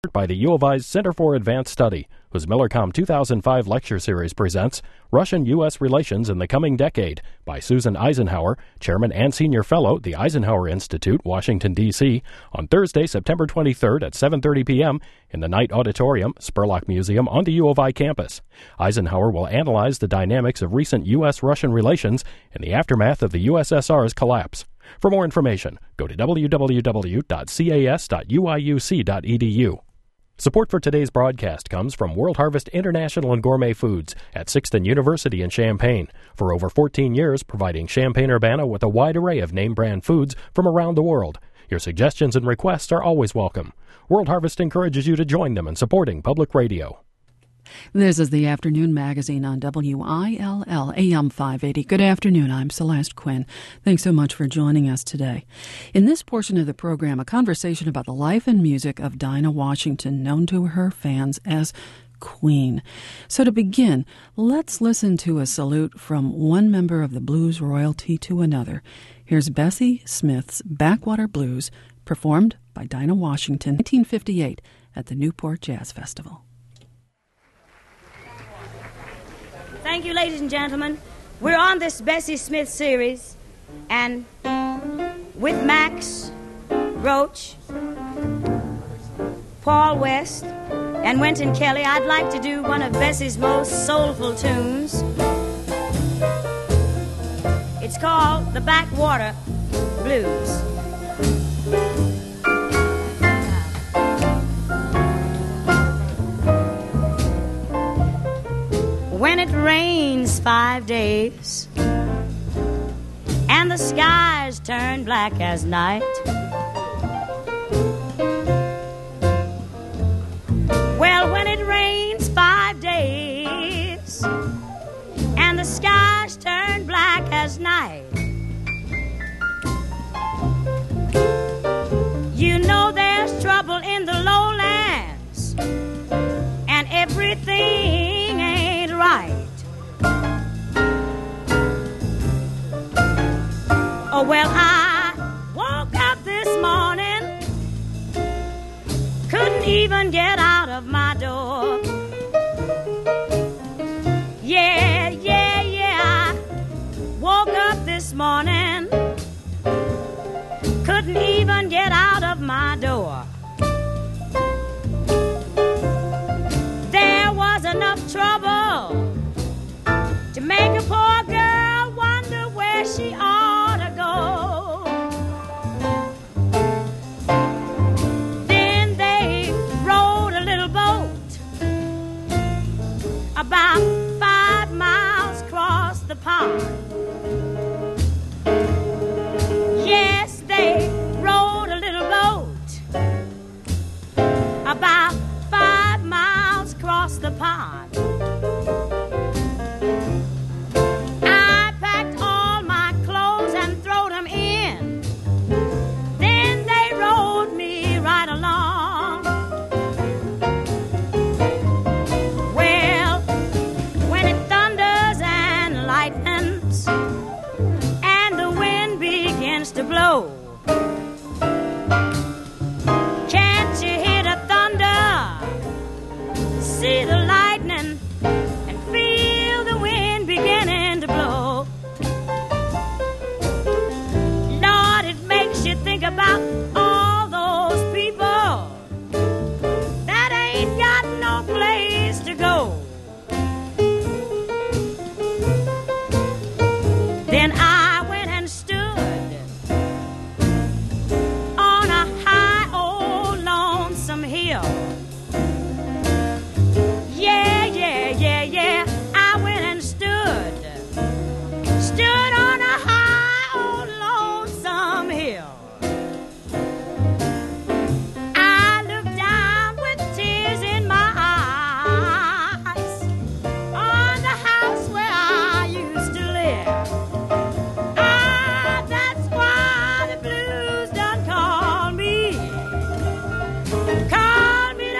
By the U of I's Center for Advanced Study, whose Millercom 2005 lecture series presents Russian-U.S. Relations in the Coming Decade by Susan Eisenhower, Chairman and Senior Fellow, the Eisenhower Institute, Washington, D.C., on Thursday, September 23rd at 7:30 p.m. in the Knight Auditorium, Spurlock Museum on the U of I campus. Eisenhower will analyze the dynamics of recent U.S.-Russian relations in the aftermath of the USSR's collapse. For more information, go to www.cas.uiuc.edu. Support for today's broadcast comes from World Harvest International and Gourmet Foods at Sixton University in Champaign. For over 14 years, providing Champaign-Urbana with a wide array of name-brand foods from around the world. Your suggestions and requests are always welcome. World Harvest encourages you to join them in supporting public radio. This is the Afternoon Magazine on WILL AM 580. Good afternoon. I'm Celeste Quinn. Thanks so much for joining us today. In this portion of the program, a conversation about the life and music of Dinah Washington, known to her fans as Queen. So to begin, let's listen to a salute from one member of the blues royalty to another. Here's Bessie Smith's Backwater Blues, performed by Dinah Washington, 1958, at the Newport Jazz Festival. Thank you, ladies and gentlemen. We're on this Bessie Smith series, and with Max Roach, Paul West, and Wynton Kelly, I'd like to do one of Bessie's most soulful tunes. It's called the Backwater Blues. When it rains 5 days and the skies turn black as night, well, when it rains 5 days and the skies turn black as night, you know there's trouble in the lowlands and everything ain't right. Oh, well, I woke up this morning, couldn't even get out of my door. Yeah, I woke up this morning, couldn't even get out of my door. There was enough trouble to make a poor girl wonder where she ought to go. Then they rowed a little boat about 5 miles across the pond. Yes, they rowed a little boat about 5 miles across the pond. To blow. Can't you hear the thunder, see the lightning, and feel the wind beginning to blow? Lord, it makes you think about all those people that ain't got no place to go. Then I went and stood on a high old lonesome hill. Yeah, I went and stood on a high old lonesome hill. I looked down with tears in my eyes on the house where I used to live. That's why the blues done call me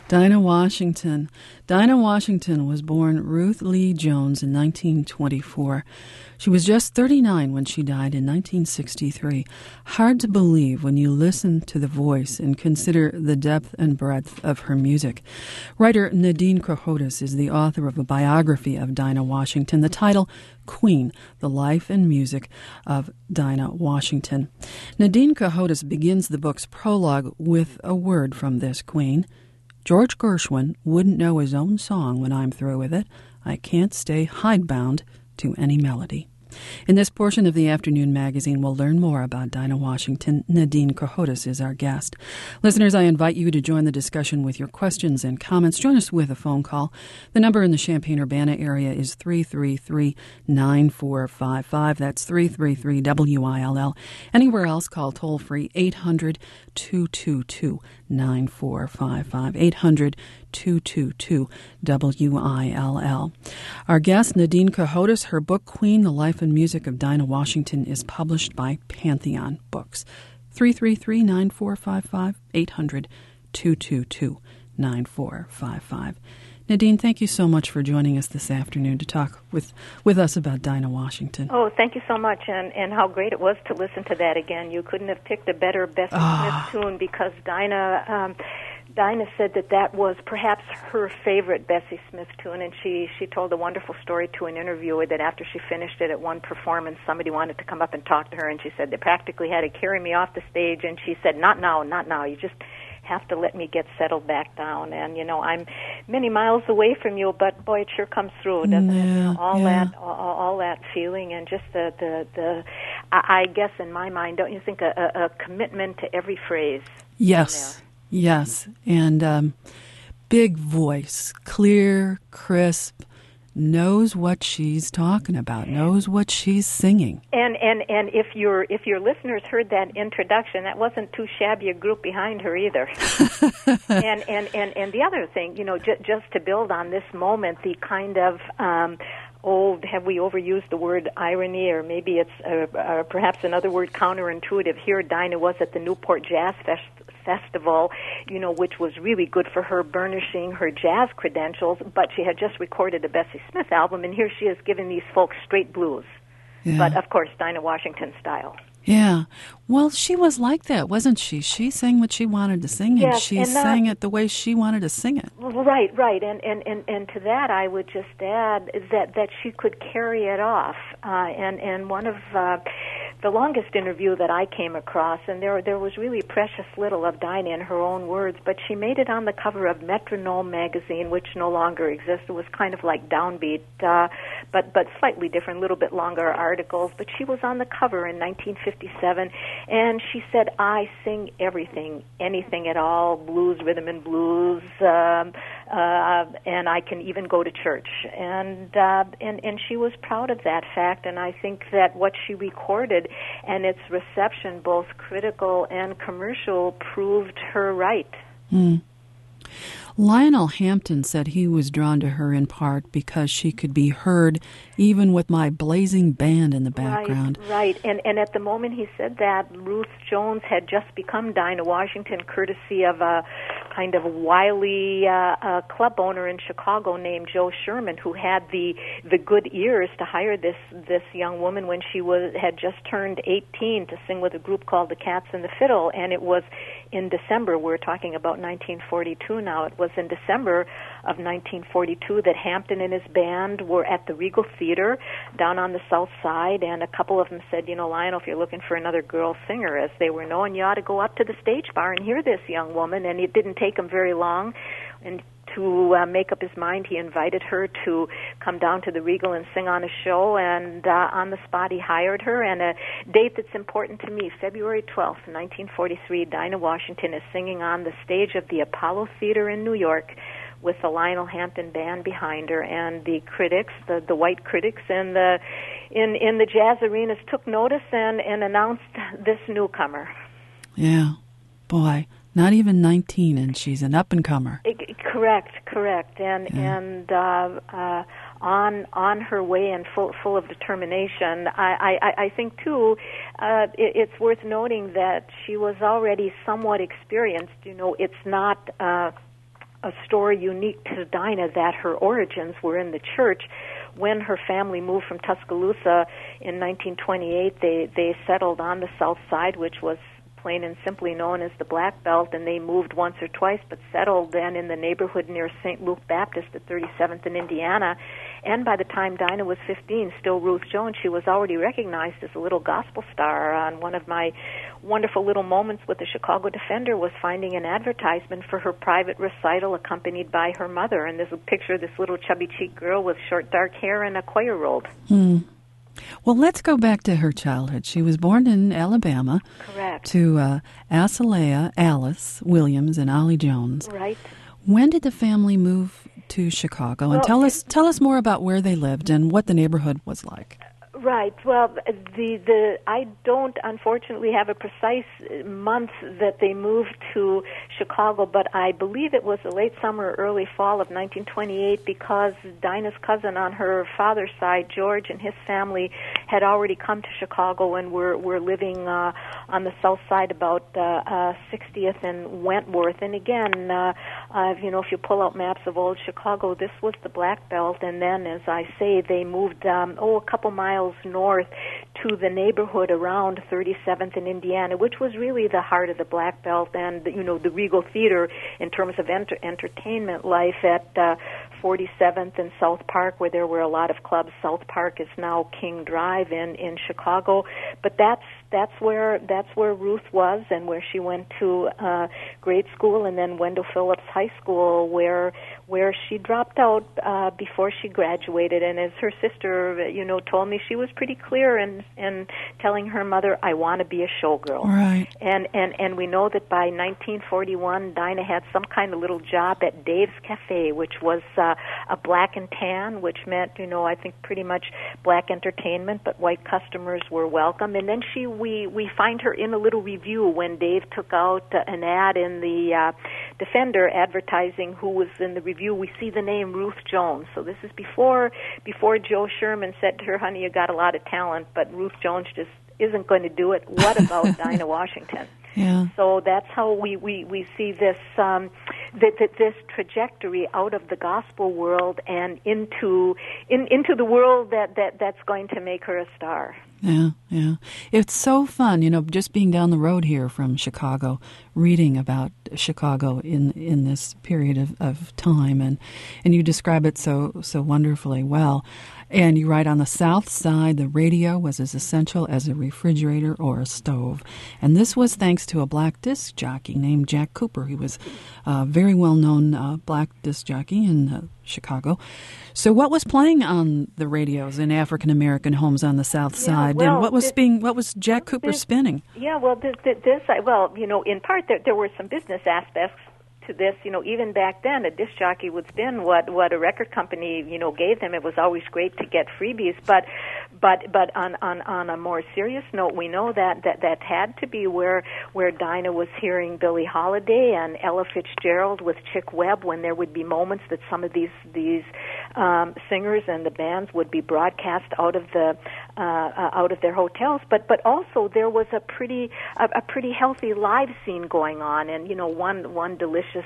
Dinah Washington. Dinah Washington was born Ruth Lee Jones in 1924. She was just 39 when she died in 1963. Hard to believe when you listen to the voice and consider the depth and breadth of her music. Writer Nadine Krohotis is the author of a biography of Dinah Washington. The title, Queen, The Life and Music of Dinah Washington. Nadine Krohotis begins the book's prologue with a word from this queen. George Gershwin wouldn't know his own song when I'm through with it. I can't stay hidebound to any melody. In this portion of the afternoon magazine, we'll learn more about Dinah Washington. Nadine Krohotis is our guest. Listeners, I invite you to join the discussion with your questions and comments. Join us with a phone call. The number in the Champaign-Urbana area is 333-9455. That's 333-WILL. Anywhere else, call toll-free 800-222-9455. 800-222-WILL. Our guest, Nadine Krohotis, her book, Queen, The Life and Music of Dinah Washington, is published by Pantheon Books. 333-9455, 800-222-9455. Nadine, thank you so much for joining us this afternoon to talk with us about Dinah Washington. Oh, thank you so much, and how great it was to listen to that again. You couldn't have picked a better Bessie Smith tune, because Dinah said that was perhaps her favorite Bessie Smith tune, and she told a wonderful story to an interviewer that after she finished it at one performance, somebody wanted to come up and talk to her, and she said they practically had to carry me off the stage, and she said, not now, you just have to let me get settled back down. And, I'm many miles away from you, but boy, it sure comes through, doesn't it? All that feeling, and just the I guess in my mind, don't you think a commitment to every phrase? Yes. Yes, and big voice, clear, crisp, knows what she's talking about, knows what she's singing. And if your listeners heard that introduction, that wasn't too shabby a group behind her either. and the other thing, just to build on this moment, the kind of have we overused the word irony, or maybe it's perhaps another word, counterintuitive. Here, Dinah was at the Newport Jazz Festival, which was really good for her burnishing her jazz credentials, but she had just recorded a Bessie Smith album, and here she is giving these folks straight blues. Yeah. But, of course, Dinah Washington style. Yeah. Well, she was like that, wasn't she? She sang what she wanted to sing, and she sang it the way she wanted to sing it. Right. And to that, I would just add that she could carry it off. And one of the longest interview that I came across, and there was really precious little of Dinah in her own words, but she made it on the cover of Metronome magazine, which no longer exists. It was kind of like Downbeat, but slightly different, a little bit longer articles. But she was on the cover in 1957, and she said, I sing everything, anything at all, blues, rhythm and blues, and I can even go to church. And she was proud of that fact, and I think that what she recorded and its reception, both critical and commercial, proved her right. Lionel Hampton said he was drawn to her in part because she could be heard even with my blazing band in the background. Right. And at the moment he said that, Ruth Jones had just become Dinah Washington, courtesy of a kind of wily club owner in Chicago named Joe Sherman, who had the good ears to hire this young woman when she had just turned 18 to sing with a group called the Cats and the Fiddle. And it was in December, we're talking about 1942 now, it was in December of 1942 that Hampton and his band were at the Regal Theater down on the south side, and a couple of them said, Lionel, if you're looking for another girl singer, as they were known, you ought to go up to the stage bar and hear this young woman. And it didn't take him very long, and to make up his mind, he invited her to come down to the Regal and sing on a show, and on the spot he hired her. And a date that's important to me, February 12th, 1943, Dinah Washington is singing on the stage of the Apollo Theater in New York with the Lionel Hampton band behind her, and the critics, the white critics in the jazz arenas took notice and announced this newcomer. Yeah, boy. Not even 19, and she's an up-and-comer. Correct. And on her way and full of determination. I think, too, it's worth noting that she was already somewhat experienced. It's not a story unique to Dinah that her origins were in the church. When her family moved from Tuscaloosa in 1928, they settled on the south side, which was plain and simply known as the Black Belt, and they moved once or twice, but settled then in the neighborhood near St. Luke Baptist at 37th and Indiana. And by the time Dinah was 15, still Ruth Jones, she was already recognized as a little gospel star. And one of my wonderful little moments with the Chicago Defender was finding an advertisement for her private recital accompanied by her mother. And there's a picture of this little chubby-cheeked girl with short dark hair and a choir robe. Well, let's go back to her childhood. She was born in Alabama. Correct. To Asalea, Alice Williams, and Ollie Jones. Right. When did the family move to Chicago? And tell us more about where they lived and what the neighborhood was like. Right. Well, I don't unfortunately have a precise month that they moved to Chicago, but I believe it was the late summer or early fall of 1928 because Dinah's cousin on her father's side, George, and his family had already come to Chicago and were living on the south side about 60th and Wentworth. And again, if you pull out maps of old Chicago, this was the Black Belt, and then, as I say, they moved a couple miles north to the neighborhood around 37th and Indiana, which was really the heart of the Black Belt and, the Regal Theater in terms of entertainment life at 47th and South Park, where there were a lot of clubs. South Park is now King Drive in Chicago, but that's where Ruth was and where she went to grade school, and then Wendell Phillips High School, where she dropped out before she graduated. And as her sister, told me, she was pretty clear in telling her mother, "I want to be a showgirl." Right. And we know that by 1941, Dinah had some kind of little job at Dave's Cafe, which was a black and tan, which meant, I think pretty much black entertainment, but white customers were welcome. And then we find her in a little review when Dave took out an ad in the Defender advertising who was in the review. We see the name Ruth Jones. So this is before Joe Sherman said to her, "Honey, you got a lot of talent, but Ruth Jones just isn't going to do it. What about Dinah Washington?" Yeah. So that's how we see this this trajectory out of the gospel world and into the world that's going to make her a star. Yeah. It's so fun, just being down the road here from Chicago, reading about Chicago in this period of time, and you describe it so wonderfully well. And you write, on the South Side, the radio was as essential as a refrigerator or a stove. And this was thanks to a black disc jockey named Jack Cooper. He was a very well-known black disc jockey in Chicago. So what was playing on the radios in African-American homes on the South Side? Well, and what was Jack Cooper spinning? Yeah, well, in part there were some business aspects to this. Even back then, a disc jockey would spin what a record company, gave them. It was always great to get freebies, but on a more serious note, we know that had to be where Dinah was hearing Billie Holiday and Ella Fitzgerald with Chick Webb, when there would be moments that some of these singers and the bands would be broadcast out of their hotels, but also there was a pretty healthy live scene going on, and one delicious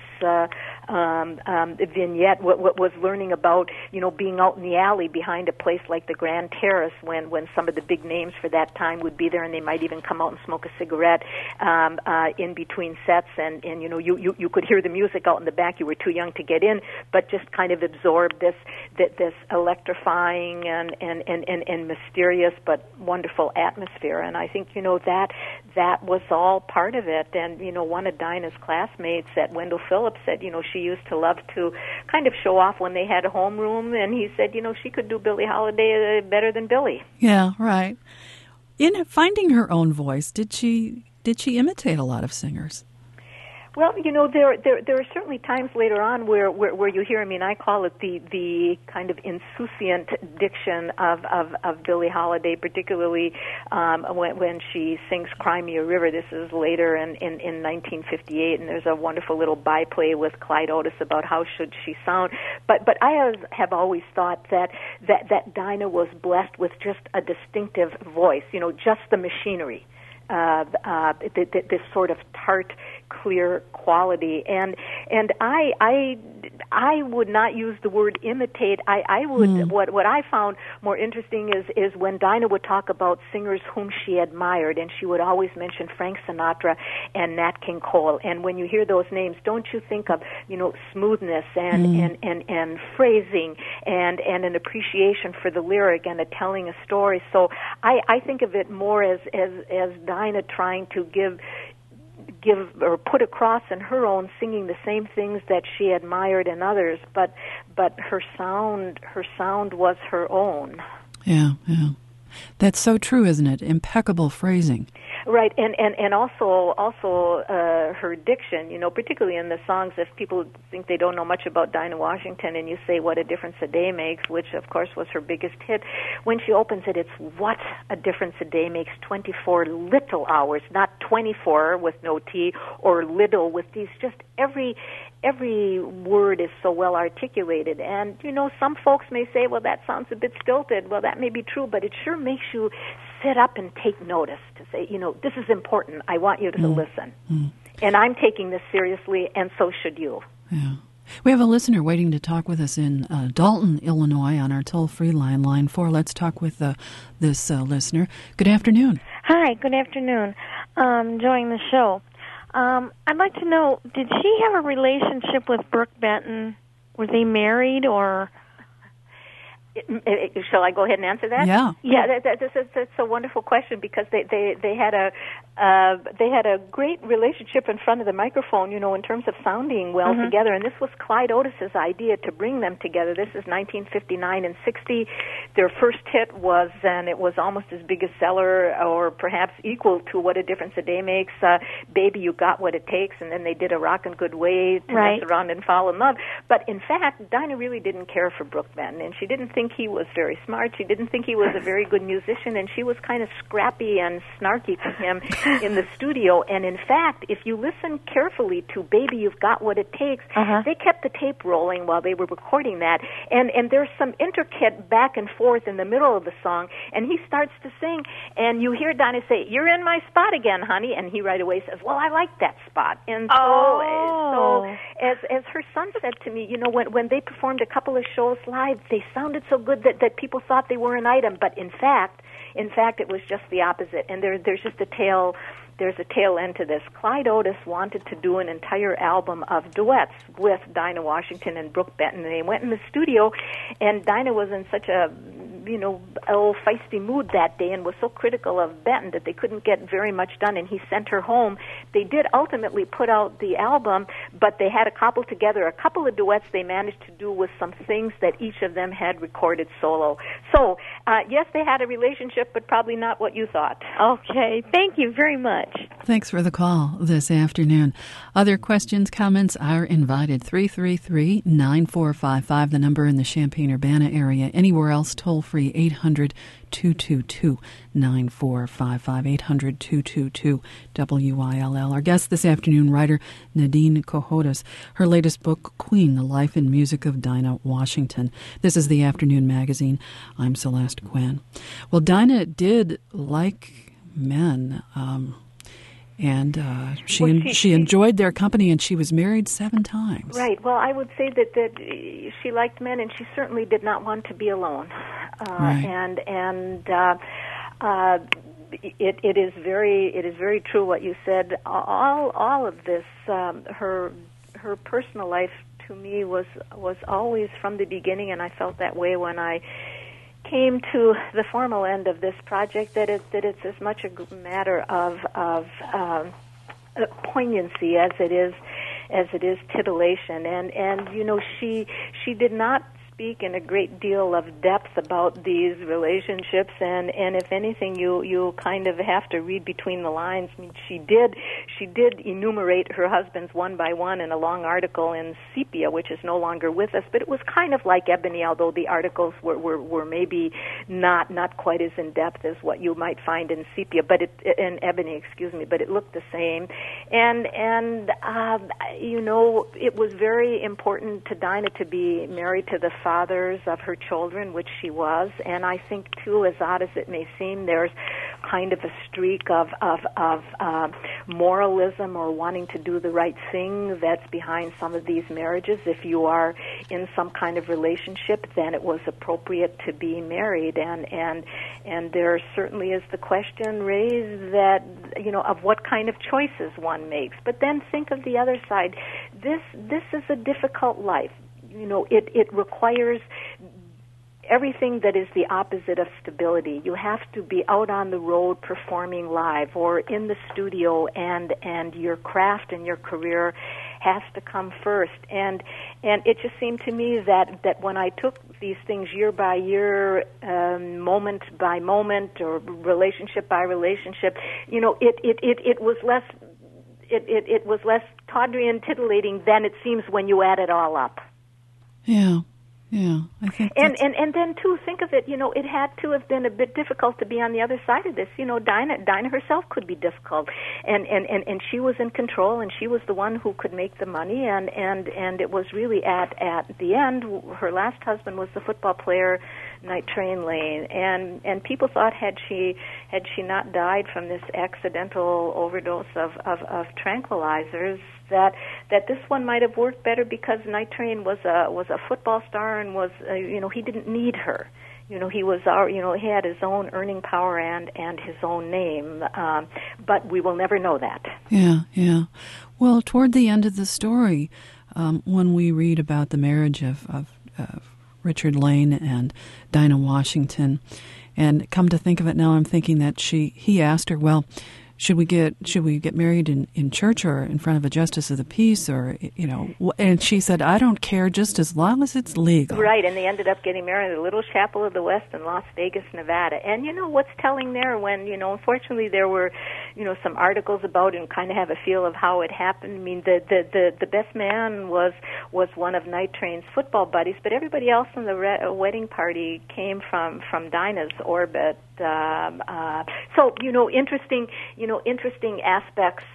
vignette was learning about being out in the alley behind a place like the Grand Terrace when some of the big names for that time would be there, and they might even come out and smoke a cigarette in between sets, and you could hear the music out in the back. You were too young to get in, but just kind of absorb this electrifying and mysterious but wonderful atmosphere. And I think that was all part of it. And one of Dinah's classmates at Wendell Phillips said she used to love to kind of show off when they had a homeroom, and he said she could do Billie Holiday better than Billie. Yeah, right. In finding her own voice, did she imitate a lot of singers? Well, there are certainly times later on where you hear. I mean, I call it the kind of insouciant diction of Billie Holiday, particularly when she sings "Cry Me a River." This is later in 1958, and there's a wonderful little byplay with Clyde Otis about how should she sound. But I have always thought that Dinah was blessed with just a distinctive voice. Just the machinery. This sort of tart, clear quality. And I would not use the word imitate. I would what I found more interesting is when Dinah would talk about singers whom she admired, and she would always mention Frank Sinatra and Nat King Cole. And when you hear those names, don't you think of, smoothness and phrasing and an appreciation for the lyric and telling a story. So I think of it more as Dinah trying to give or put across in her own singing the same things that she admired in others, but her sound was her own. Yeah. That's so true, isn't it? Impeccable phrasing. Right, and also her diction, particularly in the songs. If people think they don't know much about Dinah Washington, and you say "What a Difference a Day Makes," which of course was her biggest hit, when she opens it, it's "What a difference a day makes, 24 little hours," not 24 with no T or little with these. Just every word is so well articulated. And some folks may say, "Well, that sounds a bit stilted." Well, that may be true, but it sure makes you sit up and take notice to say, this is important. I want you to listen. And I'm taking this seriously, and so should you. Yeah. We have a listener waiting to talk with us in Dalton, Illinois, on our toll-free line 4. Let's talk with this listener. Good afternoon. Hi, good afternoon. Enjoying the show. I'd like to know, did she have a relationship with Brook Benton? Was they married, or... Shall I go ahead and answer that? Yeah. That's a wonderful question, because they had a great relationship in front of the microphone, in terms of sounding well together. And this was Clyde Otis's idea to bring them together. This is 1959 and 60. Their first hit was, and it was almost as big a seller, or perhaps equal to "What a Difference a Day Makes," "Baby, You Got What It Takes," and then they did "A Rockin' Good Way to Mess Around and Fall in Love." But in fact, Dinah really didn't care for Brook Benton, and she didn't think he was very smart. She didn't think he was a very good musician, and she was kind of scrappy and snarky to him in the studio. And in fact, if you listen carefully to "Baby, You've Got What It Takes," they kept the tape rolling while they were recording that. And there's some intricate back and forth in the middle of the song, and he starts to sing, and you hear Dinah say, "You're in my spot again, honey," and he right away says, "Well, I like that spot." And so as her son said to me, when they performed a couple of shows live, they sounded so good that people thought they were an item, but in fact it was just the opposite. And there's just a tail end to this. Clyde Otis wanted to do an entire album of duets with Dinah Washington and Brook Benton, and they went in the studio, and Dinah was in such a feisty mood that day and was so critical of Benton that they couldn't get very much done, and he sent her home. They did ultimately put out the album, but they had to cobble together a couple of duets they managed to do with some things that each of them had recorded solo. So, yes, they had a relationship, but probably not what you thought. Okay, thank you very much. Thanks for the call this afternoon. Other questions, comments are invited. 333-9455, the number in the Champaign-Urbana area. Anywhere else, toll-free, 800-222-9455, 800-222-WILL. Our guest this afternoon, writer Nadine Cohodes. Her latest book, Queen, The Life and Music of Dinah Washington. This is the Afternoon Magazine. I'm Celeste Quinn. Well, Dinah did like men, and she enjoyed their company, and she was married 7 times. Right. Well, I would say that she liked men, and she certainly did not want to be alone. Right. It is very true what you said. All of this, her personal life to me was always from the beginning, and I felt that way when I came to the formal end of this project, that it's as much a matter of poignancy as it is titillation, and she did not speak in a great deal of depth about these relationships, and if anything, you kind of have to read between the lines. I mean, she did enumerate her husbands one by one in a long article in Sepia, which is no longer with us, but it was kind of like Ebony, although the articles were maybe not quite as in depth as what you might find in Sepia, but in Ebony, but it looked the same, and it was very important to Dinah to be married to the fathers of her children, which she was, and I think too, as odd as it may seem, there's kind of a streak of moralism or wanting to do the right thing that's behind some of these marriages. If you are in some kind of relationship, then it was appropriate to be married, and there certainly is the question raised that, you know, of what kind of choices one makes. But then think of the other side. This is a difficult life. You know, it requires everything that is the opposite of stability. You have to be out on the road performing live or in the studio, and your craft and your career has to come first. And it just seemed to me that when I took these things year by year, moment by moment, or relationship by relationship, you know, it was less it was less tawdry and titillating than it seems when you add it all up. Yeah. Yeah, I think. And then too, think of it. You know, it had to have been a bit difficult to be on the other side of this. You know, Dinah herself could be difficult, and she was in control, and she was the one who could make the money, and it was really at the end. Her last husband was the football player Night Train Lane, and people thought had she not died from this accidental overdose of tranquilizers, that this one might have worked better, because Night Train was a football star and was he didn't need her. You know, he had his own earning power and his own name, but we will never know that. Yeah. Well, toward the end of the story, when we read about the marriage of Richard Lane and Dinah Washington, and come to think of it now, I'm thinking that he asked her, well, should we get married in church or in front of a justice of the peace, or, you know, and she said, I don't care, just as long as it's legal. Right, and they ended up getting married at the Little Chapel of the West in Las Vegas, Nevada. And you know what's telling there, when, you know, unfortunately there were, you know, some articles about it and kind of have a feel of how it happened. I mean, the best man was one of Night Train's football buddies, but everybody else in the wedding party came from Dinah's orbit. So interesting aspects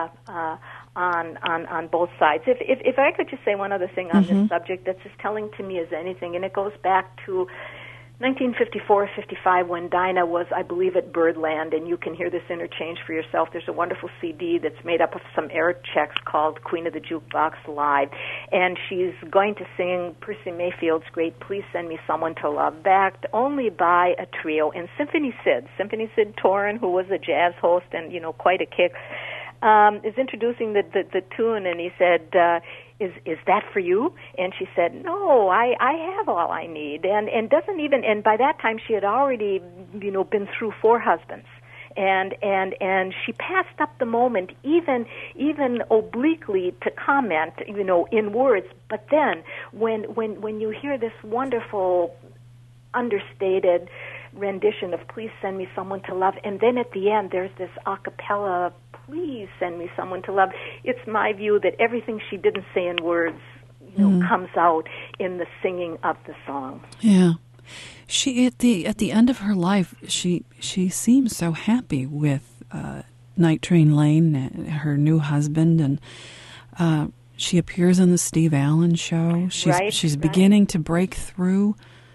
on both sides. If I could just say one other thing on this subject that's as telling to me as anything, and it goes back to 1954-55 when Dinah was, I believe, at Birdland, and you can hear this interchange for yourself. There's a wonderful CD that's made up of some air checks called Queen of the Jukebox Live, and she's going to sing Percy Mayfield's great Please Send Me Someone to Love, backed only by a trio, and Symphony Sid Torrin, who was a jazz host and, you know, quite a kick, is introducing the tune, and he said, Is that for you? And she said, no, I have all I need. And doesn't even, and by that time she had already, you know, been through 4 husbands. And she passed up the moment, even obliquely, to comment, you know, in words. But then when you hear this wonderful, understated rendition of Please Send Me Someone to Love, and then at the end there's this a cappella, Please Send Me Someone to Love. It's my view that everything she didn't say in words, you know, comes out in the singing of the song. Yeah. She at the end of her life, she seems so happy with Night Train Lane, her new husband, and she appears on the Steve Allen show. She's beginning to break through.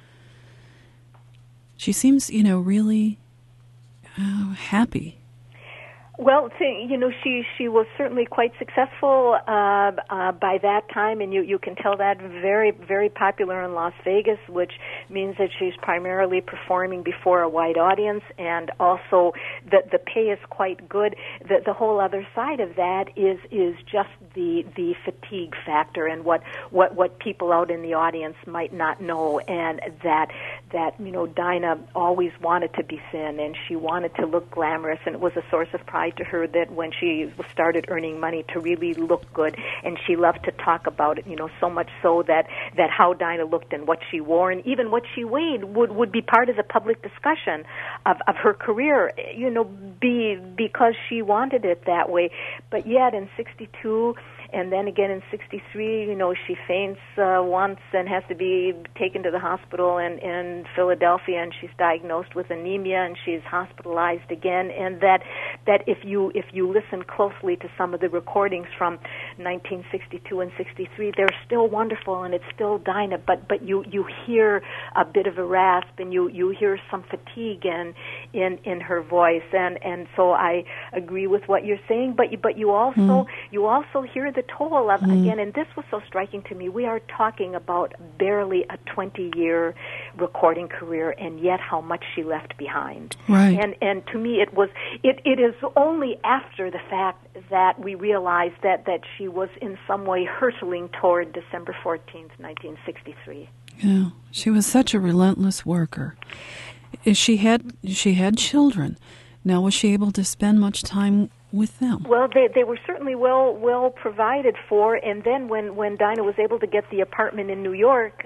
She seems, you know, really happy. Well, you know, she was certainly quite successful by that time, and you can tell that very, very popular in Las Vegas, which means that she's primarily performing before a wide audience, and also the pay is quite good. The whole other side of that is just the fatigue factor, and what people out in the audience might not know, and that you know, Dinah always wanted to be thin, and she wanted to look glamorous, and it was a source of pride to her that when she started earning money to really look good, and she loved to talk about it, you know, so much so that how Dinah looked and what she wore and even what she weighed would be part of the public discussion of her career, you know, because she wanted it that way. But yet in 62 and then again in 63, you know, she faints once and has to be taken to the hospital in Philadelphia, and she's diagnosed with anemia, and she's hospitalized again. And that if you listen closely to some of the recordings from 1962 and 63, they're still wonderful, and it's still Dinah, but you hear a bit of a rasp, and you hear some fatigue, and in her voice, and so I agree with what you're saying. But you also hear the toll of again, and this was so striking to me. We are talking about barely a 20-year recording career, and yet how much she left behind. Right. And to me, it is only after the fact that we realize that she was in some way hurtling toward December 14th, 1963. Yeah, she was such a relentless worker. She had children. Now, was she able to spend much time with them? Well, they were certainly well provided for, and then when Dinah was able to get the apartment in New York,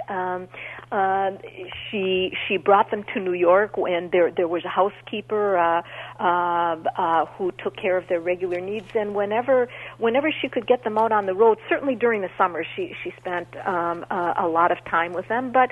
she brought them to New York, and there was a housekeeper who took care of their regular needs, and whenever she could get them out on the road, certainly during the summer, she spent a lot of time with them, but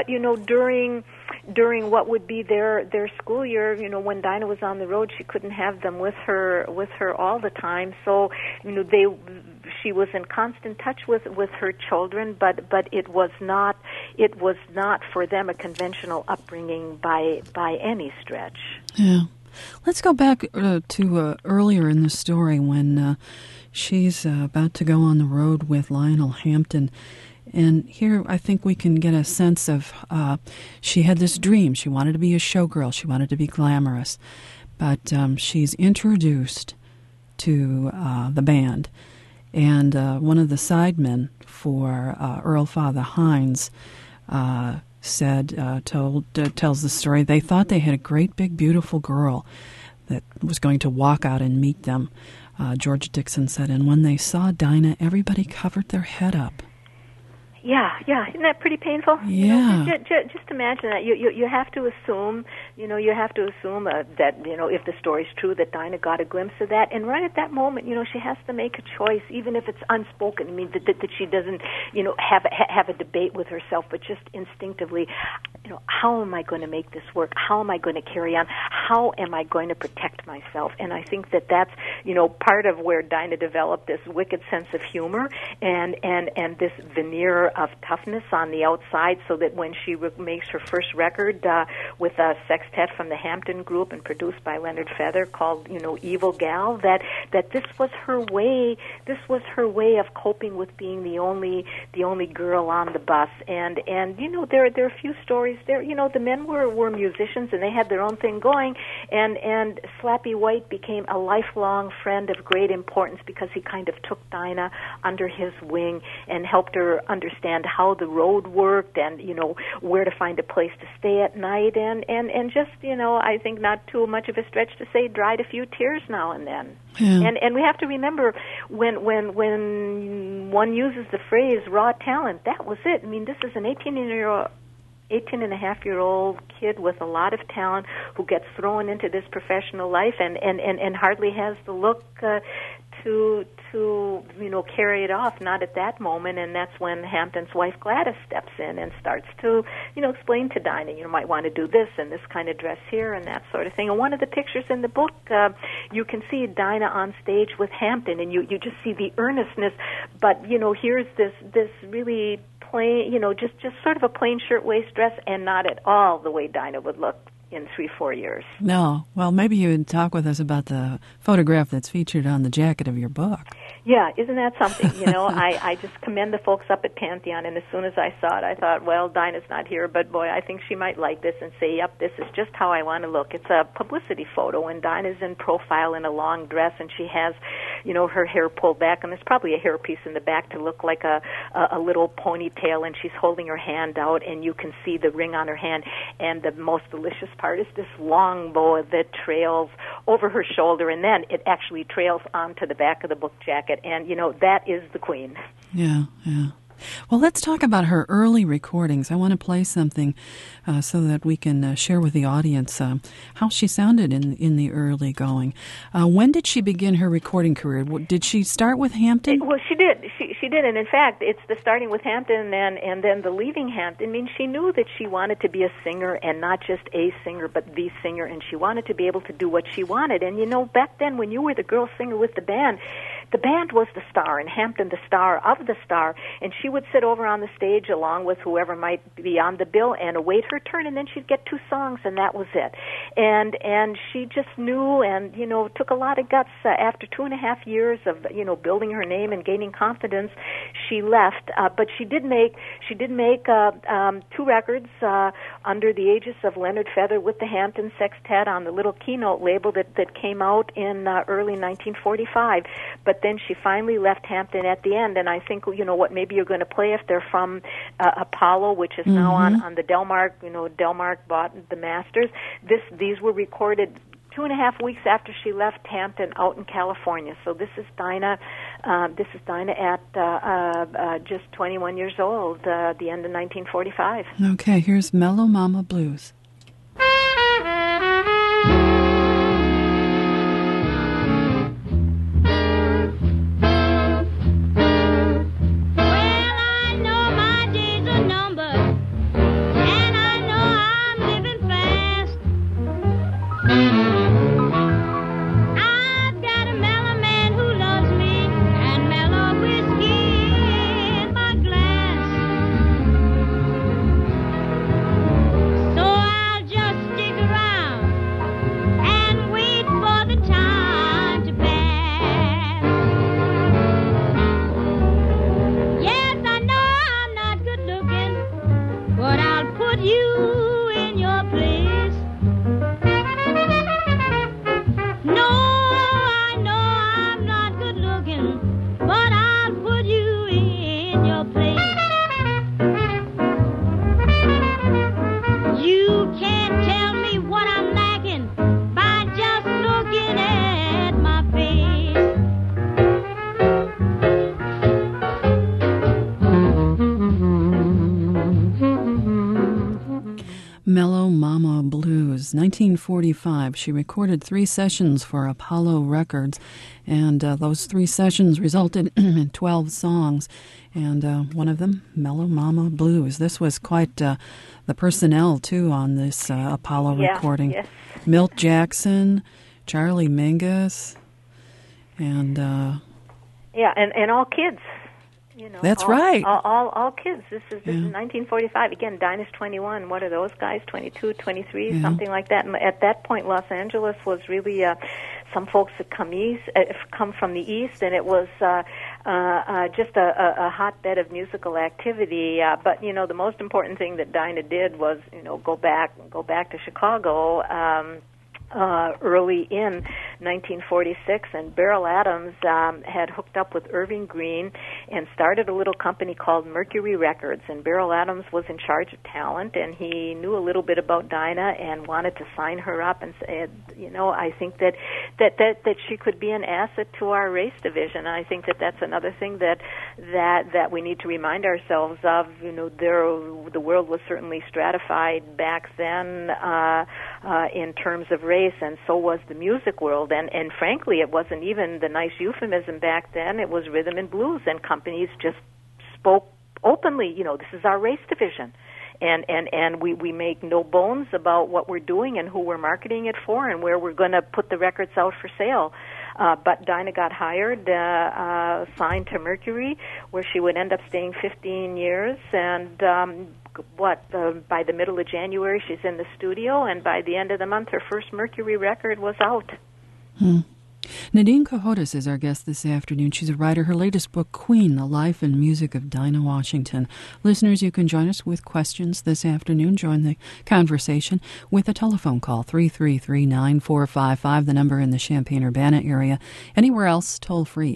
during what would be their school year, when Dinah was on the road, she couldn't have them with her all the time. So, she was in constant touch with her children, but it was not for them a conventional upbringing by any stretch. Yeah. Let's go back to earlier in the story when she's about to go on the road with Lionel Hampton. And here I think we can get a sense of she had this dream. She wanted to be a showgirl. She wanted to be glamorous. But she's introduced to the band. And one of the sidemen for Earl Father Hines tells the story. They thought they had a great, big, beautiful girl that was going to walk out and meet them. George Dixon said, and when they saw Dinah, everybody covered their head up. Yeah. Isn't that pretty painful? Yeah. Just imagine that. You have to assume, that, if the story's true, that Dinah got a glimpse of that. And right at that moment, she has to make a choice, even if it's unspoken. I mean, that she doesn't, have a debate with herself, but just instinctively, how am I going to make this work? How am I going to carry on? How am I going to protect myself? And I think that's, part of where Dinah developed this wicked sense of humor and this veneer of toughness on the outside, so that when she makes her first record with a sextet from the Hampton Group and produced by Leonard Feather called Evil Gal, that this was her way. This was her way of coping with being the only girl on the bus. And there are a few stories there. The men were musicians and they had their own thing going. And Slappy White became a lifelong friend of great importance because he kind of took Dinah under his wing and helped her understand how the road worked and, where to find a place to stay at night and just, I think not too much of a stretch to say dried a few tears now and then. Yeah. And we have to remember when one uses the phrase raw talent, that was it. I mean, this is an 18-and-a-half-year-old kid with a lot of talent who gets thrown into this professional life and hardly has the look to carry it off, not at that moment, and that's when Hampton's wife Gladys steps in and starts to, explain to Dinah, you might want to do this and this kind of dress here and that sort of thing. And one of the pictures in the book, you can see Dinah on stage with Hampton, and you just see the earnestness, but, here's this really plain, just sort of a plain shirtwaist dress and not at all the way Dinah would look in 3-4 years. No. Well, maybe you would talk with us about the photograph that's featured on the jacket of your book. Yeah, isn't that something? I just commend the folks up at Pantheon, and as soon as I saw it, I thought, well, Dinah's not here, but boy, I think she might like this and say, yep, this is just how I want to look. It's a publicity photo, and Dinah's in profile in a long dress, and she has, her hair pulled back, and there's probably a hairpiece in the back to look like a little ponytail, and she's holding her hand out, and you can see the ring on her hand, and the most delicious part is this long bow that trails over her shoulder, and then it actually trails onto the back of the book jacket. And, that is the queen. Yeah. Well, let's talk about her early recordings. I want to play something so that we can share with the audience how she sounded in the early going. When did she begin her recording career? Did she start with Hampton? Well, she did. She did, and in fact, it's the starting with Hampton and then the leaving Hampton. I mean, she knew that she wanted to be a singer, and not just a singer, but the singer, and she wanted to be able to do what she wanted. And, back then, when you were the girl singer with the band, the band was the star, and Hampton the star of the star, and she would sit over on the stage along with whoever might be on the bill and await her turn, and then she'd get 2 songs, and that was it. And she just knew, and took a lot of guts. After 2.5 years of building her name and gaining confidence, she left. But she did make 2 records under the aegis of Leonard Feather with the Hampton Sextet on the little Keynote label that came out in early 1945. But then she finally left Hampton at the end, and I think what maybe you're going to play if they're from Apollo, which is now on the Delmark. Delmark bought the masters. These were recorded 2.5 weeks after she left Hampton out in California. So this is Dinah. This is Dinah at just 21 years old, the end of 1945. Okay, here's Mellow Mama Blues. Mellow Mama Blues, 1945. She recorded 3 sessions for Apollo Records, and those 3 sessions resulted in 12 songs, and one of them, Mellow Mama Blues. This was quite the personnel, too, on this Apollo recording. Yes. Milt Jackson, Charlie Mingus, and... and all kids. That's right. All kids. This is 1945. Again, Dinah's 21. What are those guys? 22, 23, something like that. And at that point, Los Angeles was really some folks had come from the east, and it was just a hotbed of musical activity. But the most important thing that Dinah did was go back to Chicago. Early in 1946, and Beryl Adams had hooked up with Irving Green and started a little company called Mercury Records, and Beryl Adams was in charge of talent, and he knew a little bit about Dinah and wanted to sign her up and said, I think that she could be an asset to our race division. And I think that's another thing that we need to remind ourselves of. The world was certainly stratified back then in terms of race, and so was the music world. And frankly, it wasn't even the nice euphemism back then. It was rhythm and blues, and companies just spoke openly, this is our race division. And we make no bones about what we're doing and who we're marketing it for and where we're going to put the records out for sale. But Dinah got hired, signed to Mercury, where she would end up staying 15 years, and by the middle of January, she's in the studio, and by the end of the month, her first Mercury record was out. Nadine Cohodes is our guest this afternoon. She's a writer. Her latest book, Queen, The Life and Music of Dinah Washington. Listeners, you can join us with questions this afternoon. Join the conversation with a telephone call, 333-9455, the number in the Champaign-Urbana area. Anywhere else, toll free,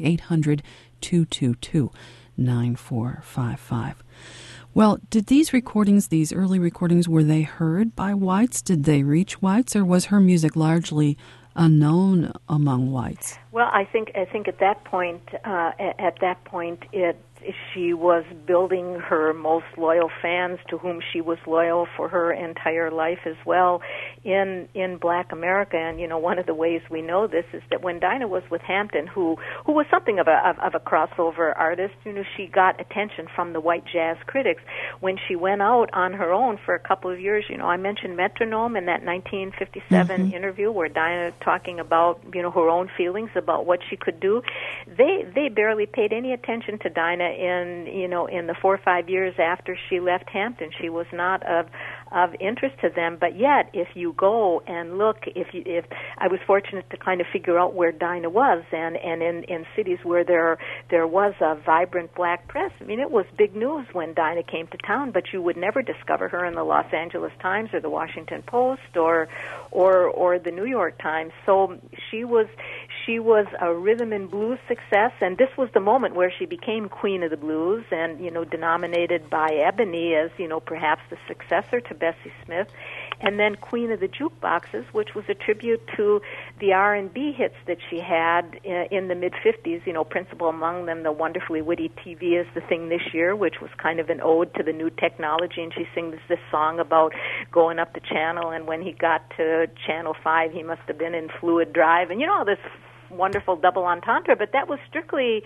800-222-9455. Well, did these early recordings, were they heard by whites? Did they reach whites, or was her music largely unknown among whites? Well, I think at that point, it she was building her most loyal fans, to whom she was loyal for her entire life as well, in Black America. And one of the ways we know this is that when Dinah was with Hampton, who was something of a crossover artist, she got attention from the white jazz critics. When she went out on her own for a couple of years, I mentioned Metronome in that 1957 interview where Dinah talking about her own feelings about what she could do. They barely paid any attention to Dinah in the 4 or 5 years after she left Hampton. She was not of interest to them. But yet, if you go and look, if I was fortunate to kind of figure out where Dinah was, and in cities where there was a vibrant black press, it was big news when Dinah came to town. But you would never discover her in the Los Angeles Times or the Washington Post or the New York Times. So she was a rhythm and blues success, and this was the moment where she became Queen of the Blues, and denominated by Ebony as perhaps the successor to Bessie Smith, and then Queen of the Jukeboxes, which was a tribute to the R&B hits that she had in the mid-50s, principal among them the wonderfully witty TV Is the Thing This Year, which was kind of an ode to the new technology, and she sings this song about going up the channel, and when he got to Channel 5, he must have been in Fluid Drive, and all this wonderful double entendre, but that was strictly,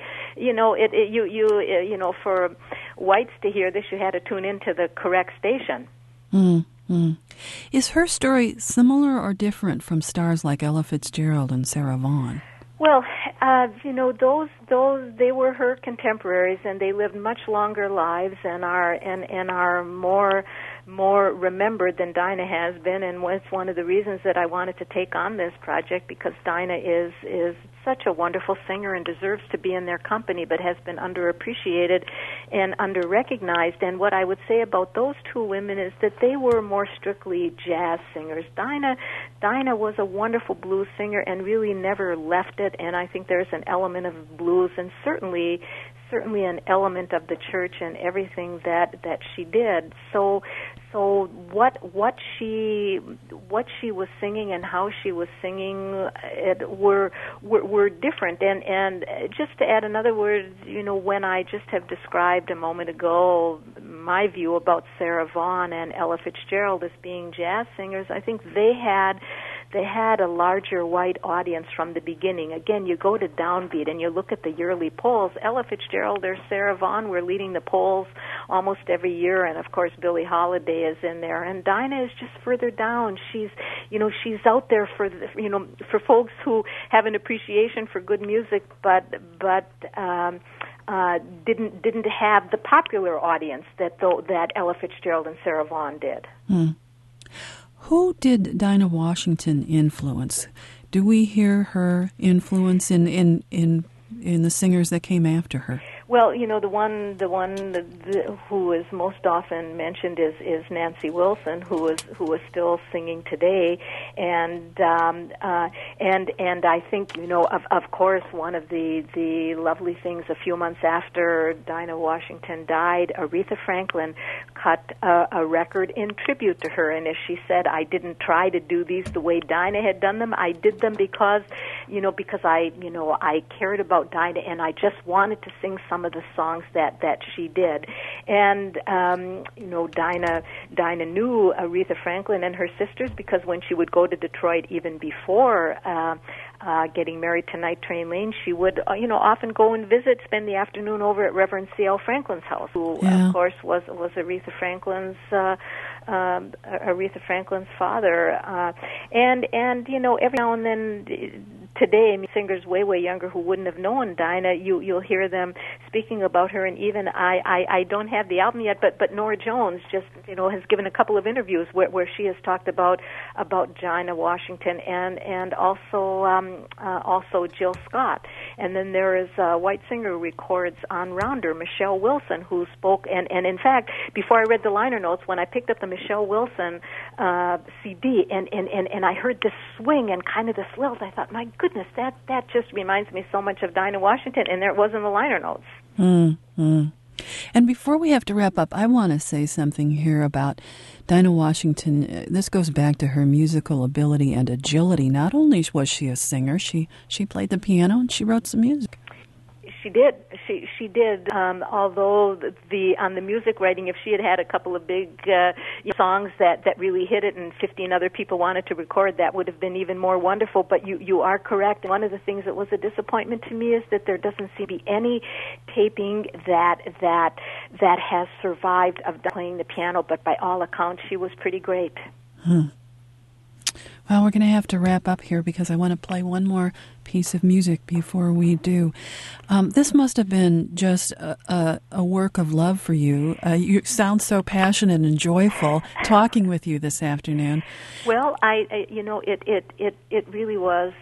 for whites to hear this, you had to tune into the correct station. Mm-hmm. Is her story similar or different from stars like Ella Fitzgerald and Sarah Vaughan? Well, those they were her contemporaries, and they lived much longer lives and are more remembered than Dinah has been, and it's one of the reasons that I wanted to take on this project, because Dinah is such a wonderful singer and deserves to be in their company, but has been underappreciated and underrecognized. And what I would say about those two women is that they were more strictly jazz singers. Dinah was a wonderful blues singer and really never left it, and I think there's an element of blues and certainly an element of the church and everything that she did. So what she was singing and how she was singing were different. And just to add another word, when I just have described a moment ago my view about Sarah Vaughan and Ella Fitzgerald as being jazz singers, I think they had a larger white audience from the beginning. Again, you go to Downbeat and you look at the yearly polls. Ella Fitzgerald or Sarah Vaughan were leading the polls almost every year, and of course Billie Holiday is in there. And Dinah is just further down. She's out there for folks who have an appreciation for good music, but didn't have the popular audience that Ella Fitzgerald and Sarah Vaughan did. Who did Dinah Washington influence? Do we hear her influence in the singers that came after her? Well, the one who is most often mentioned is Nancy Wilson, who is still singing today, and I think of course one of the lovely things a few months after Dinah Washington died, Aretha Franklin cut a record in tribute to her, and as she said, I didn't try to do these the way Dinah had done them. I did them because I cared about Dinah, and I just wanted to sing some of the songs that she did. And Dinah knew Aretha Franklin and her sisters, because when she would go to Detroit, even before getting married to Night Train Lane, she would often go and spend the afternoon over at Reverend C.L. Franklin's house, who of course was Aretha Franklin's father, and every now and then today, singers way younger who wouldn't have known Dinah, you'll hear them speaking about her, and even I don't have the album yet, but Norah Jones just has given a couple of interviews where she has talked about Dinah Washington and also Jill Scott. And then there is a white singer who records on Rounder, Michelle Wilson, who spoke, and in fact, before I read the liner notes, when I picked up the Michelle Wilson CD and I heard this swing and kind of the swells, I thought, my goodness, that just reminds me so much of Dinah Washington, and there it was in the liner notes. Mm-hmm. And before we have to wrap up, I want to say something here about Dinah Washington. This goes back to her musical ability and agility. Not only was she a singer, she played the piano and she wrote some music. She did. She did. Although on the music writing, if she had a couple of big songs that really hit it, and 15 other people wanted to record, that would have been even more wonderful. But you are correct. One of the things that was a disappointment to me is that there doesn't seem to be any taping that has survived of playing the piano. But by all accounts, she was pretty great. Well, we're going to have to wrap up here because I want to play one more piece of music before we do. This must have been just a work of love for you. You sound so passionate and joyful talking with you this afternoon. Well, it really was.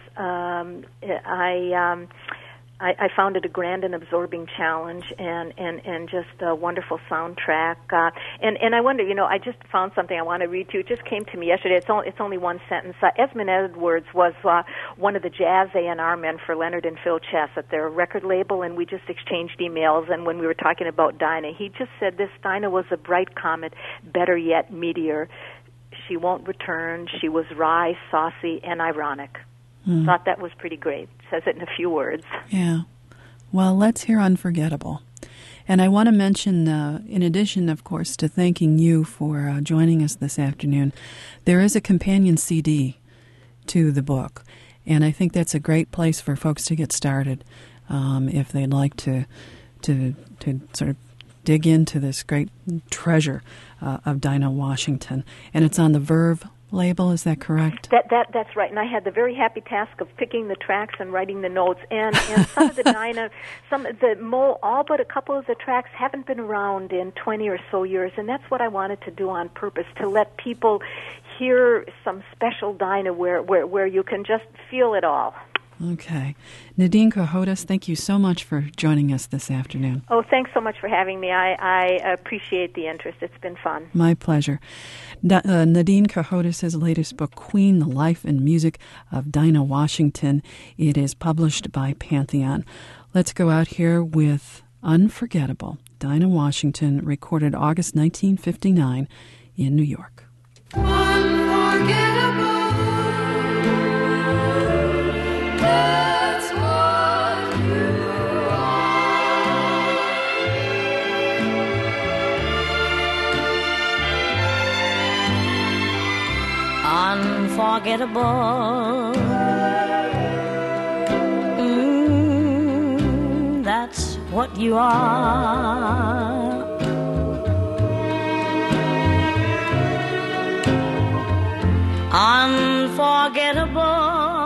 I found it a grand and absorbing challenge, and just a wonderful soundtrack. And I wonder, I just found something I want to read to you. It just came to me yesterday. It's only one sentence. Esmond Edwards was one of the jazz A&R men for Leonard and Phil Chess at their record label, and we just exchanged emails. And when we were talking about Dinah, he just said this: Dinah was a bright comet, better yet, meteor. She won't return. She was wry, saucy, and ironic. Thought that was pretty great. Says it in a few words. Yeah. Well, let's hear Unforgettable. And I want to mention, in addition, of course, to thanking you for joining us this afternoon, there is a companion CD to the book. And I think that's a great place for folks to get started if they'd like to sort of dig into this great treasure of Dinah Washington. And it's on the Verve label, is that correct? That's right. And I had the very happy task of picking the tracks and writing the notes. And some of the Dinah, all but a couple of the tracks haven't been around in 20 or so years. And that's what I wanted to do on purpose, to let people hear some special Dinah where you can just feel it all. Okay. Nadine Cohodes, thank you so much for joining us this afternoon. Oh, thanks so much for having me. I appreciate the interest. It's been fun. My pleasure. Nadine Cohodes' latest book, Queen, The Life and Music of Dinah Washington. It is published by Pantheon. Let's go out here with Unforgettable. Dinah Washington, recorded August 1959 in New York. Unforgettable. That's what you are. Unforgettable. That's what you are. Unforgettable.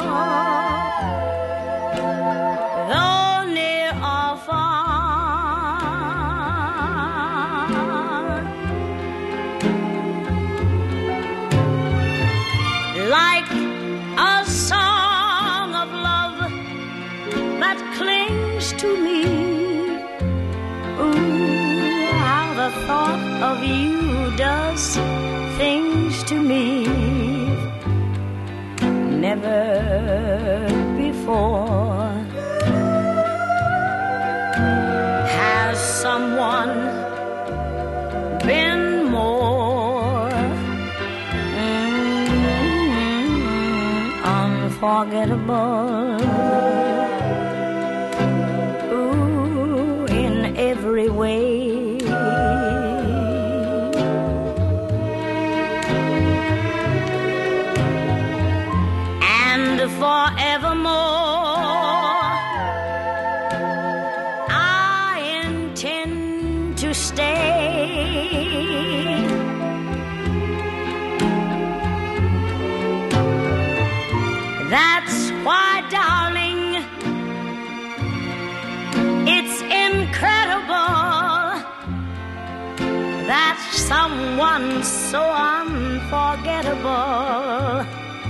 Though near or far, like a song of love that clings to me. Ooh, how the thought of you does things to me. Never before has someone been more unforgettable. Ooh, in every way. Forevermore, I intend to stay. That's why, darling, it's incredible that someone so unforgettable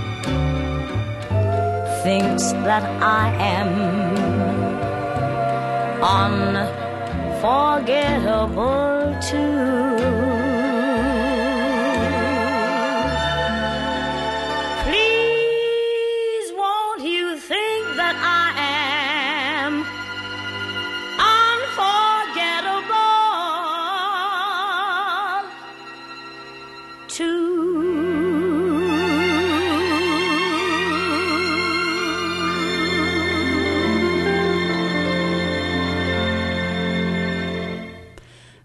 thinks that I am unforgettable too. Please, won't you think that I am unforgettable too?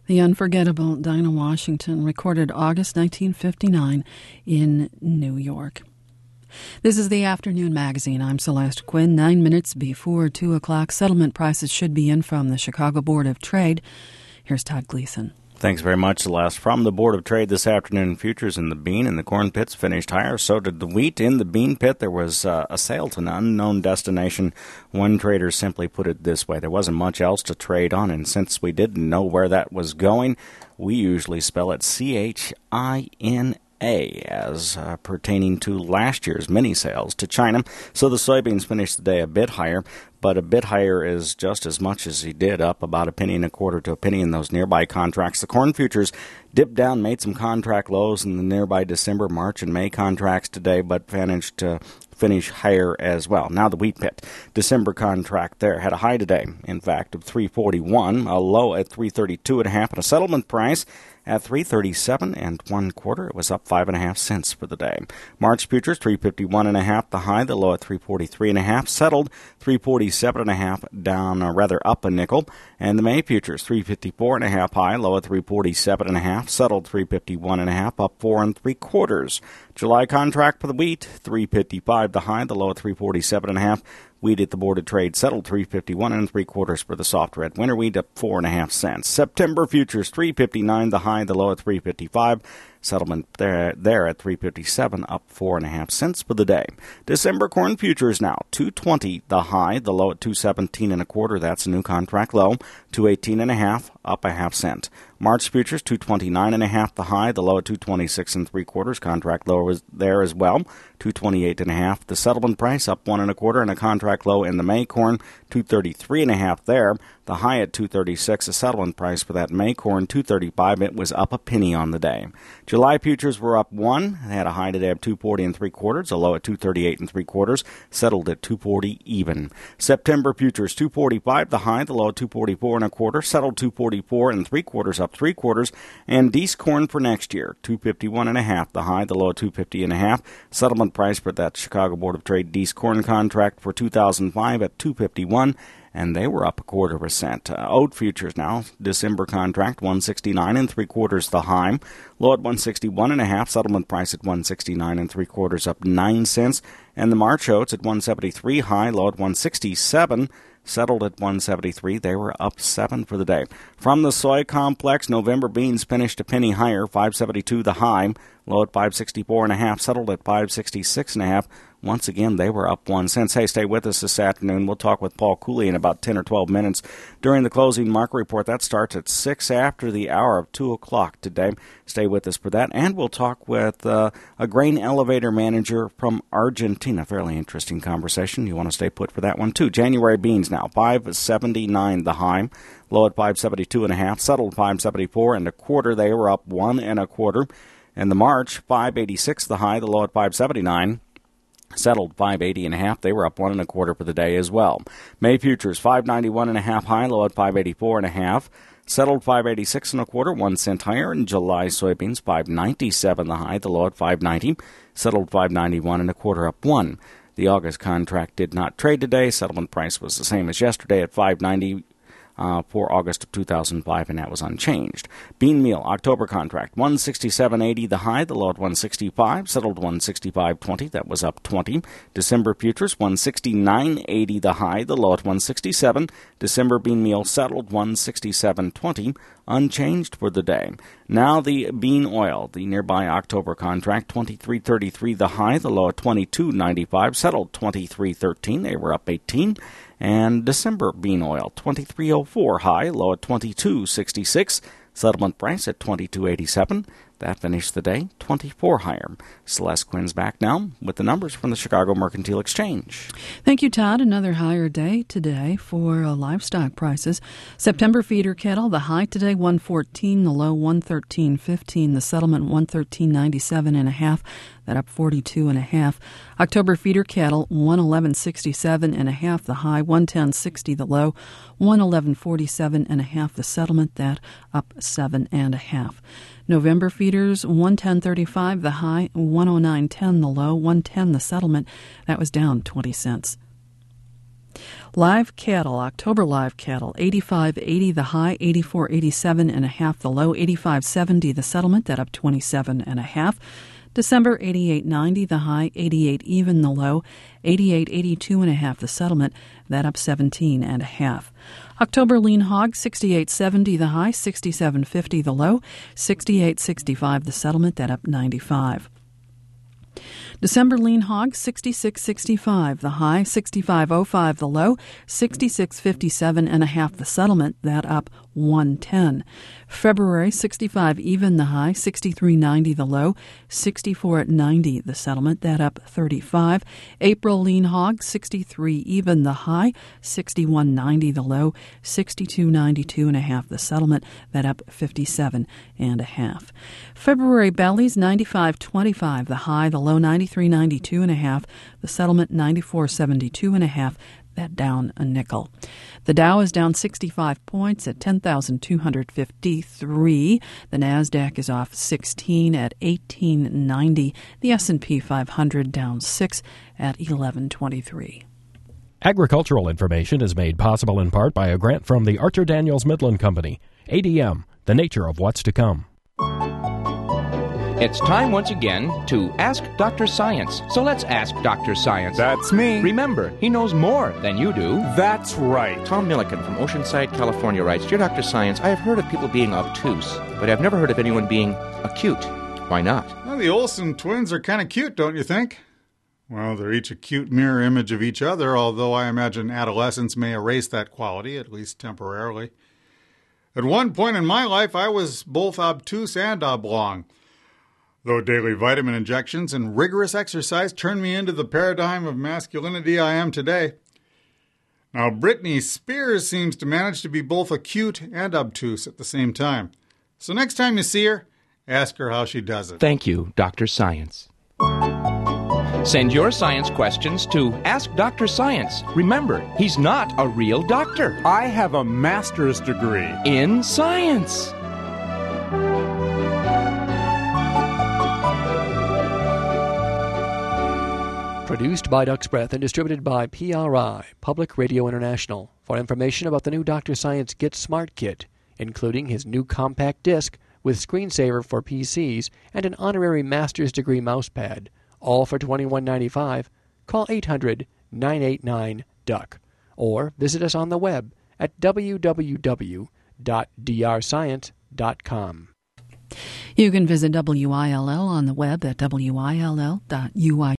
The unforgettable Dinah Washington, recorded August 1959 in New York. This is the Afternoon Magazine. I'm Celeste Quinn. 9 minutes before 2 o'clock. Settlement prices should be in from the Chicago Board of Trade. Here's Todd Gleason. Thanks very much, Celeste. From the Board of Trade this afternoon, futures in the bean and the corn pits finished higher. So did the wheat. In the bean pit, there was a sale to an unknown destination. One trader simply put it this way: there wasn't much else to trade on, and since we didn't know where that was going, we usually spell it CHINA. As pertaining to last year's mini sales to China. So the soybeans finished the day a bit higher, but a bit higher is just as much as he did, up about a penny and a quarter to a penny in those nearby contracts. The corn futures dipped down, made some contract lows in the nearby December, March, and May contracts today, but managed to finish higher as well. Now the wheat pit. December contract there had a high today, in fact, of 341, a low at 332.5, and a settlement price at 337 1/4. It was up 5.5 cents for the day. March futures 351.5, the high, the low at 343.5, settled 347.5, down rather up a nickel. And the May futures 354.5 high, low at 347.5, settled 351.5, up 4 3/4. July contract for the wheat 355, the high, the low at 347.5. Wheat at the Board of Trade settled 351 3/4 for the soft red winter wheat, up 4.5 cents. September futures 359, the high, the low at 355. Settlement there at 357, up 4.5 cents for the day. December corn futures now 220, the high, the low at 217 1/4. That's a new contract low. 218.5, up a half cent. March futures 229.5, the high, the low at 226 3/4. Contract low was there as well. 228.5. The settlement price up 1 1/4, and a contract low in the May corn 233.5 there. The high at 236. The settlement price for that May corn 235. It was up a penny on the day. July futures were up 1. They had a high today of 240 3/4, a low at 238 3/4, settled at 240 even. September futures 245, the high, the low at 244 1/4, settled 244 3/4, up 3/4. And Dees corn for next year 251.5, the high, the low at 250.5. Settlement price for that Chicago Board of Trade Dees corn contract for 2005 at 251. And they were up 1/4 cent. Oat futures now, December contract 169 3/4, the high, low at 161.5, settlement price at 169 3/4, up 9 cents. And the March oats at 173, high, low at 167. Settled at 173. They were up 7 for the day. From the soy complex, November beans finished a penny higher, 572 the high, low at 564.5, settled at 566.5. Once again, they were up 1 cent. Hey, stay with us this afternoon. We'll talk with Paul Cooley in about 10 or 12 minutes during the closing market report. That starts at 6 after the hour of 2 o'clock today. Stay with us for that. And we'll talk with a grain elevator manager from Argentina. Fairly interesting conversation. You want to stay put for that one, too. January beans now, 579 the high, low at 572.5, settled 574 1/4. They were up 1 1/4. And the March, 586 the high, the low at 579. Settled 580.5. They were up 1 1/4 for the day as well. May futures 591.5 high, low at 584.5. Settled 586 1/4, 1 cent higher. And July soybeans 597 the high, the low at 590. Settled 591 1/4, up 1. The August contract did not trade today. Settlement price was the same as yesterday at 590. For August of 2005, and that was unchanged. Bean meal, October contract, 167.80 the high, the low at 165, settled 165.20, that was up 20. December futures, 169.80 the high, the low at 167. December bean meal settled 167.20, unchanged for the day. Now the bean oil, the nearby October contract, 23.33 the high, the low at 22.95, settled 23.13, they were up 18. And December bean oil, 23.04 high, low at 22.66. Settlement price at 22.87. That finished the day 24 higher. Celeste Quinn's back now with the numbers from the Chicago Mercantile Exchange. Thank you, Todd. Another higher day today for livestock prices. September feeder cattle, the high today 114, the low 113.15, the settlement 113.97 1/2. That up 42 1/2. October feeder cattle 111.67 1/2, the high 110.60, the low 111.47 1/2, the settlement. That up 7 1/2. November feeders 110.35 the high, 109.10 the low, 110 the settlement. That was down 20 cents. Live cattle, October live cattle, 85.80 the high, 84.87 and a half the low, 85.70 the settlement, that up 27 and a half. December, 88.90 the high, 88 even the low, 88.82 and a half the settlement, that up 17 and a half. October lean hog, 68.70 the high, 67.50 the low, 68.65 the settlement, that up 95. December lean hog, 66.65 the high, 65.05 the low, 66.57 and a half the settlement, that up 110. February, 65 even the high, 63.90 the low, 64.90 the settlement, that up 35. April lean hog, 63 even the high, 61.90 the low, 62.92 and a half the settlement, that up 57 and a half. February bellies, 95.25 the high, the low 93.92 and a half, the settlement 94.72 and a half, that down a nickel. The Dow is down 65 points at 10,253. The Nasdaq is off 16 at 1890. The S&P 500 down 6 at 1123. Agricultural information is made possible in part by a grant from the Archer Daniels Midland Company. ADM, the nature of what's to come. It's time once again to Ask Dr. Science. So let's ask Dr. Science. That's me. Remember, he knows more than you do. That's right. Tom Milliken from Oceanside, California writes, Dear Dr. Science, I have heard of people being obtuse, but I've never heard of anyone being acute. Why not? Well, the Olsen twins are kind of cute, don't you think? Well, they're each a cute mirror image of each other, although I imagine adolescence may erase that quality, at least temporarily. At one point in my life, I was both obtuse and oblong, though daily vitamin injections and rigorous exercise turned me into the paradigm of masculinity I am today. Now, Britney Spears seems to manage to be both acute and obtuse at the same time. So next time you see her, ask her how she does it. Thank you, Dr. Science. Send your science questions to Ask Dr. Science. Remember, he's not a real doctor. I have a master's degree In science. Produced by Duck's Breath and distributed by PRI, Public Radio International. For information about the new Dr. Science Get Smart Kit, including his new compact disc with screensaver for PCs and an honorary master's degree mousepad, all for $21.95, call 800-989-DUCK or visit us on the web at www.drscience.com. You can visit WILL on the web at will.ui.